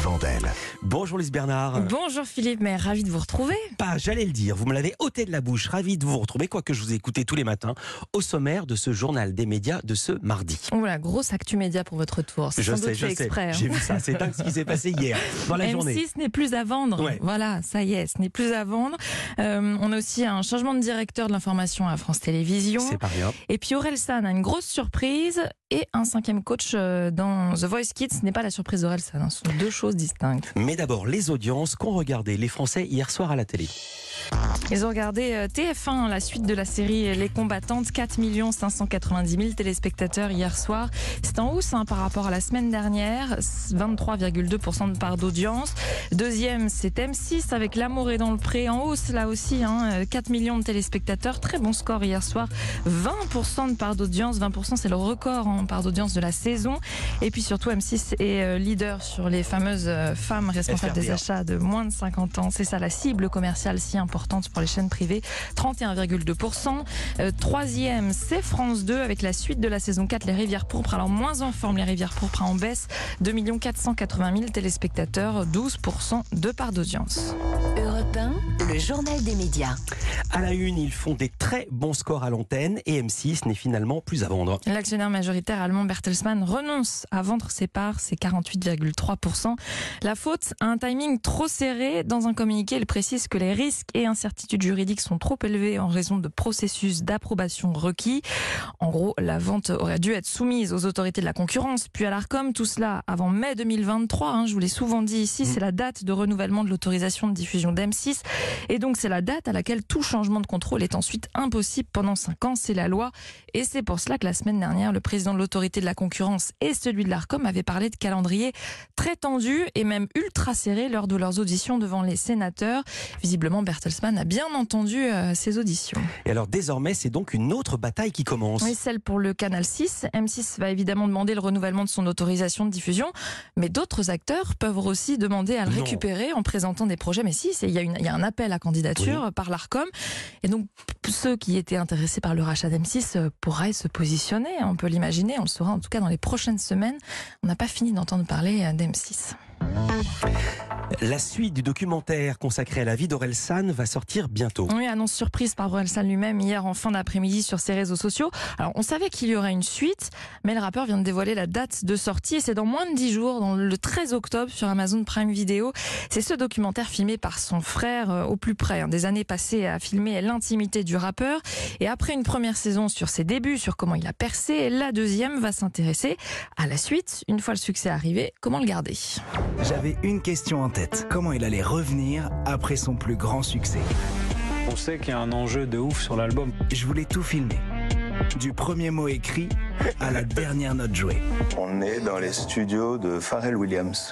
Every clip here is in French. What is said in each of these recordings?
Vandel. Bonjour Lise Bernard. Bonjour Philippe, mais ravi de vous retrouver. J'allais le dire, vous me l'avez ôté de la bouche, ravi de vous retrouver, quoique je vous ai écouté tous les matins, au sommaire de ce journal des médias de ce mardi. Voilà, grosse actu média pour votre tour. C'est Je sans doute sais, fait exprès, hein. j'ai vu ça, c'est dingue ce qui s'est passé hier, dans la journée. M6 n'est plus à vendre, Ouais. Voilà, ça y est, ce n'est plus à vendre. On a aussi un changement de directeur de l'information à France Télévisions. C'est pas rien. Et puis Orelsan a une grosse surprise et un 5e coach dans The Voice Kids. Ce n'est pas la surprise d'Orelsan, hein. Ce sont deux choses distinctes. Mais d'abord, les audiences qu'ont regardé les Français hier soir à la télé. Ils ont regardé TF1, la suite de la série Les Combattantes, 4 590 000 téléspectateurs hier soir. C'est en hausse par rapport à la semaine dernière, 23,2% de part d'audience. Deuxième, c'est M6 avec L'amour est dans le pré, en hausse là aussi, 4 millions de téléspectateurs. Très bon score hier soir, 20% de part d'audience. 20%, c'est le record en part d'audience de la saison. Et puis surtout, M6 est leader sur les fameuses femmes responsables des achats de moins de 50 ans. C'est ça la cible commerciale si importante pour les chaînes privées, 31,2%. Troisième, c'est France 2 avec la suite de la saison 4, Les Rivières Pourpres. Alors moins en forme, Les Rivières Pourpres en baisse, 2 480 000 téléspectateurs, 12% de part d'audience. Europe 1, le journal des médias. À la une, ils font des très bons scores à l'antenne et M6 n'est finalement plus à vendre. L'actionnaire majoritaire allemand Bertelsmann renonce à vendre ses parts, c'est 48,3%. La faute, un timing trop serré. Dans un communiqué, il précise que les risques et incertitudes juridiques sont trop élevés en raison de processus d'approbation requis. En gros, la vente aurait dû être soumise aux autorités de la concurrence, puis à l'Arcom, tout cela avant mai 2023. Je vous l'ai souvent dit ici, c'est la date de renouvellement de l'autorisation de diffusion d'M6. Et donc, c'est la date à laquelle tout changement de contrôle est ensuite impossible pendant 5 ans. C'est la loi. Et c'est pour cela que la semaine dernière, le président de l'autorité de la concurrence et celui de l'Arcom avaient parlé de calendrier très tendu et même ultra serré lors de leurs auditions devant les sénateurs. Visiblement, Bertelsmann a bien entendu ces auditions. Et alors désormais, c'est donc une autre bataille qui commence. Oui, celle pour le Canal 6. M6 va évidemment demander le renouvellement de son autorisation de diffusion, mais d'autres acteurs peuvent aussi demander à le récupérer en présentant des projets. Mais si, il y a un appel à candidature par l'Arcom. Et donc, ceux qui étaient intéressés par le rachat d'M6 pourraient se positionner. On peut l'imaginer, on le saura en tout cas dans les prochaines semaines. On n'a pas fini d'entendre parler d'M6. La suite du documentaire consacré à la vie d'Orelsan va sortir bientôt. Oui, annonce surprise par Orelsan lui-même hier en fin d'après-midi sur ses réseaux sociaux. Alors, on savait qu'il y aurait une suite, mais le rappeur vient de dévoiler la date de sortie et c'est dans moins de 10 jours, dans le 13 octobre sur Amazon Prime Video. C'est ce documentaire filmé par son frère au plus près, des années passées à filmer l'intimité du rappeur. Et après une première saison sur ses débuts, sur comment il a percé, la deuxième va s'intéresser à la suite. Une fois le succès arrivé, comment le garder ? J'avais une question en tête. Comment il allait revenir après son plus grand succès? On sait qu'il y a un enjeu de ouf sur l'album. Je voulais tout filmer. Du premier mot écrit à la dernière note jouée. On est dans les studios de Pharrell Williams.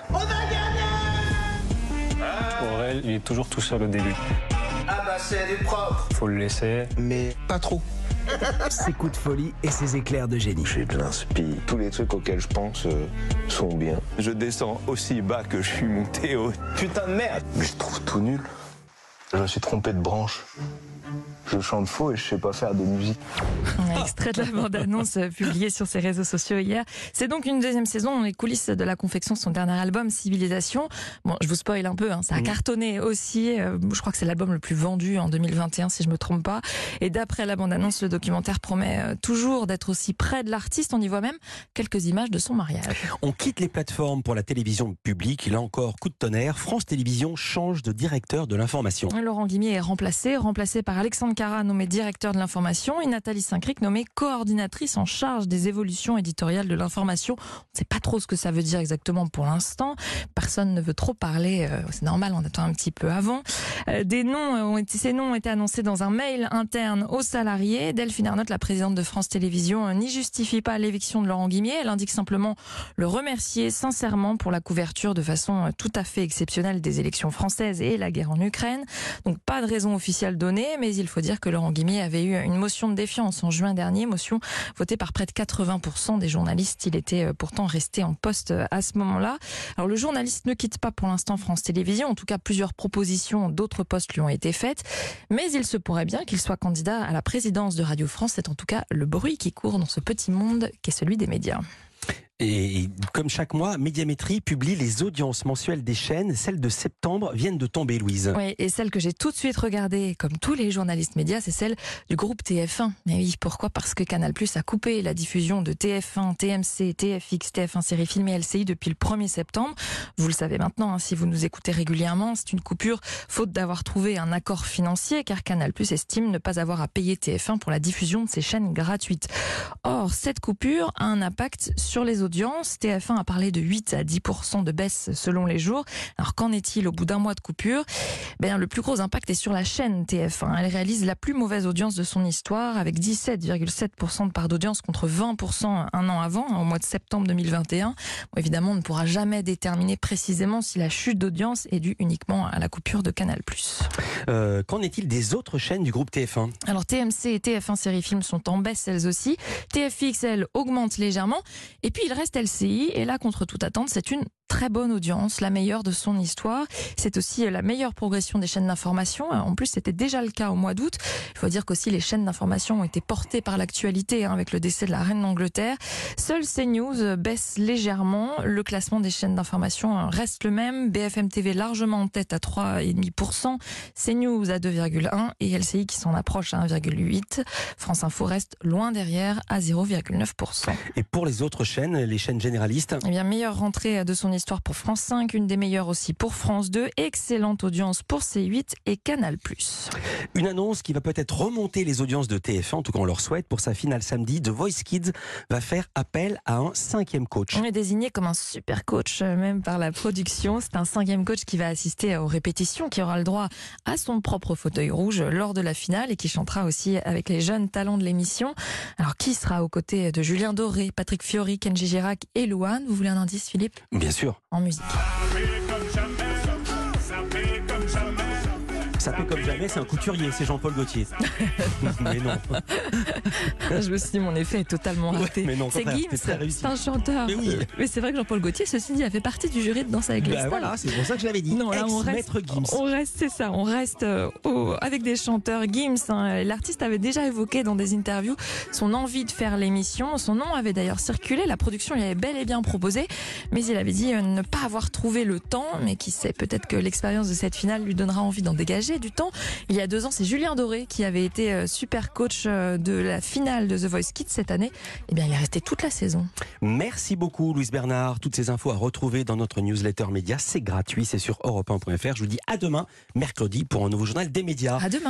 Aurel, il est toujours tout seul au début. Ah bah c'est du propre. Faut le laisser. Mais pas trop. Ses coups de folie et ses éclairs de génie. J'ai de l'inspi. Tous les trucs auxquels je pense sont bien. Je descends aussi bas que je suis monté haut. Putain de merde. Mais je trouve tout nul. Je me suis trompé de branche. Je chante faux et je sais pas faire de musique. Un extrait de la bande-annonce publiée sur ses réseaux sociaux hier. C'est donc une deuxième saison dans les coulisses de la confection de son dernier album, Civilisation. Bon, je vous spoil un peu, ça a cartonné aussi. Je crois que c'est l'album le plus vendu en 2021, si je me trompe pas. Et d'après la bande-annonce, le documentaire promet toujours d'être aussi près de l'artiste. On y voit même quelques images de son mariage. On quitte les plateformes pour la télévision publique. Là encore, coup de tonnerre. France Télévisions change de directeur de l'information. Laurent Guimier est remplacé par Alexandre Cara, nommé directeur de l'information, et Nathalie Saint-Cric, nommée coordinatrice en charge des évolutions éditoriales de l'information. On ne sait pas trop ce que ça veut dire exactement pour l'instant. Personne ne veut trop parler. C'est normal, on attend un petit peu avant. Ces noms ont été annoncés dans un mail interne aux salariés. Delphine Arnault, la présidente de France Télévisions, n'y justifie pas l'éviction de Laurent Guimier. Elle indique simplement le remercier sincèrement pour la couverture de façon tout à fait exceptionnelle des élections françaises et la guerre en Ukraine. Donc pas de raison officielle donnée, mais il faut dire que Laurent Guimier avait eu une motion de défiance en juin dernier, motion votée par près de 80% des journalistes. Il était pourtant resté en poste à ce moment-là. Alors le journaliste ne quitte pas pour l'instant France Télévisions. En tout cas, plusieurs propositions d'autres postes lui ont été faites. Mais il se pourrait bien qu'il soit candidat à la présidence de Radio France. C'est en tout cas le bruit qui court dans ce petit monde qu'est celui des médias. Et comme chaque mois, Médiamétrie publie les audiences mensuelles des chaînes. Celles de septembre viennent de tomber, Louise. Oui, et celle que j'ai tout de suite regardée, comme tous les journalistes médias, c'est celle du groupe TF1. Mais oui, pourquoi ? Parce que Canal+ a coupé la diffusion de TF1, TMC, TFX, TF1 Série Film et LCI depuis le 1er septembre. Vous le savez maintenant, hein, si vous nous écoutez régulièrement, c'est une coupure faute d'avoir trouvé un accord financier, car Canal+ estime ne pas avoir à payer TF1 pour la diffusion de ses chaînes gratuites. Or, cette coupure a un impact sur les audiences. TF1 a parlé de 8 à 10% de baisse selon les jours. Alors qu'en est-il au bout d'un mois de coupure ? Le plus gros impact est sur la chaîne TF1. Elle réalise la plus mauvaise audience de son histoire, avec 17,7% de part d'audience contre 20% un an avant, au mois de septembre 2021. Évidemment, on ne pourra jamais déterminer précisément si la chute d'audience est due uniquement à la coupure de Canal+. Qu'en est-il des autres chaînes du groupe TF1 ? Alors TMC et TF1 Série Film sont en baisse elles aussi. TFX, elle, augmente légèrement. Et puis il reste LCI. Et là, contre toute attente, c'est une très bonne audience, la meilleure de son histoire. C'est aussi la meilleure progression des chaînes d'information. En plus, c'était déjà le cas au mois d'août. Il faut dire qu'aussi les chaînes d'information ont été portées par l'actualité, avec le décès de la reine d'Angleterre. Seul CNews baisse légèrement. Le classement des chaînes d'information reste le même. BFM TV largement en tête à 3,5%. CNews à 2,1% et LCI qui s'en approche à 1,8%. France Info reste loin derrière à 0,9%. Et pour les autres chaînes, les chaînes généralistes ? Meilleure rentrée de son histoire pour France 5, une des meilleures aussi pour France 2, excellente audience pour C8 et Canal+. Une annonce qui va peut-être remonter les audiences de TF1, en tout cas on leur souhaite. Pour sa finale samedi, The Voice Kids va faire appel à un 5e coach. On est désigné comme un super coach, même par la production. C'est un 5e coach qui va assister aux répétitions, qui aura le droit à son propre fauteuil rouge lors de la finale et qui chantera aussi avec les jeunes talents de l'émission. Alors qui sera aux côtés de Julien Doré, Patrick Fiori, Kenji Girac et Louane ? Vous voulez un indice, Philippe ? Bien sûr. En musique. Ça fait comme jamais, c'est un couturier, c'est Jean-Paul Gaultier. Mais non. Je me suis dit, mon effet est totalement raté. Mais non, c'est Gims, c'est un chanteur. Mais oui. Mais c'est vrai que Jean-Paul Gaultier, ceci dit, a fait partie du jury de Danse avec les stars. Voilà, c'est pour ça que je l'avais dit. Non, là, Maître Gims. On reste avec des chanteurs. Gims, l'artiste avait déjà évoqué dans des interviews son envie de faire l'émission. Son nom avait d'ailleurs circulé. La production lui avait bel et bien proposé. Mais il avait dit ne pas avoir trouvé le temps. Mais qui sait, peut-être que l'expérience de cette finale lui donnera envie d'en dégager du temps. Il y a 2 ans, c'est Julien Doré qui avait été super coach de la finale de The Voice Kids cette année. Il est resté toute la saison. Merci beaucoup, Louise Bernard. Toutes ces infos à retrouver dans notre newsletter média. C'est gratuit, c'est sur europe1.fr. Je vous dis à demain, mercredi, pour un nouveau journal des médias. À demain.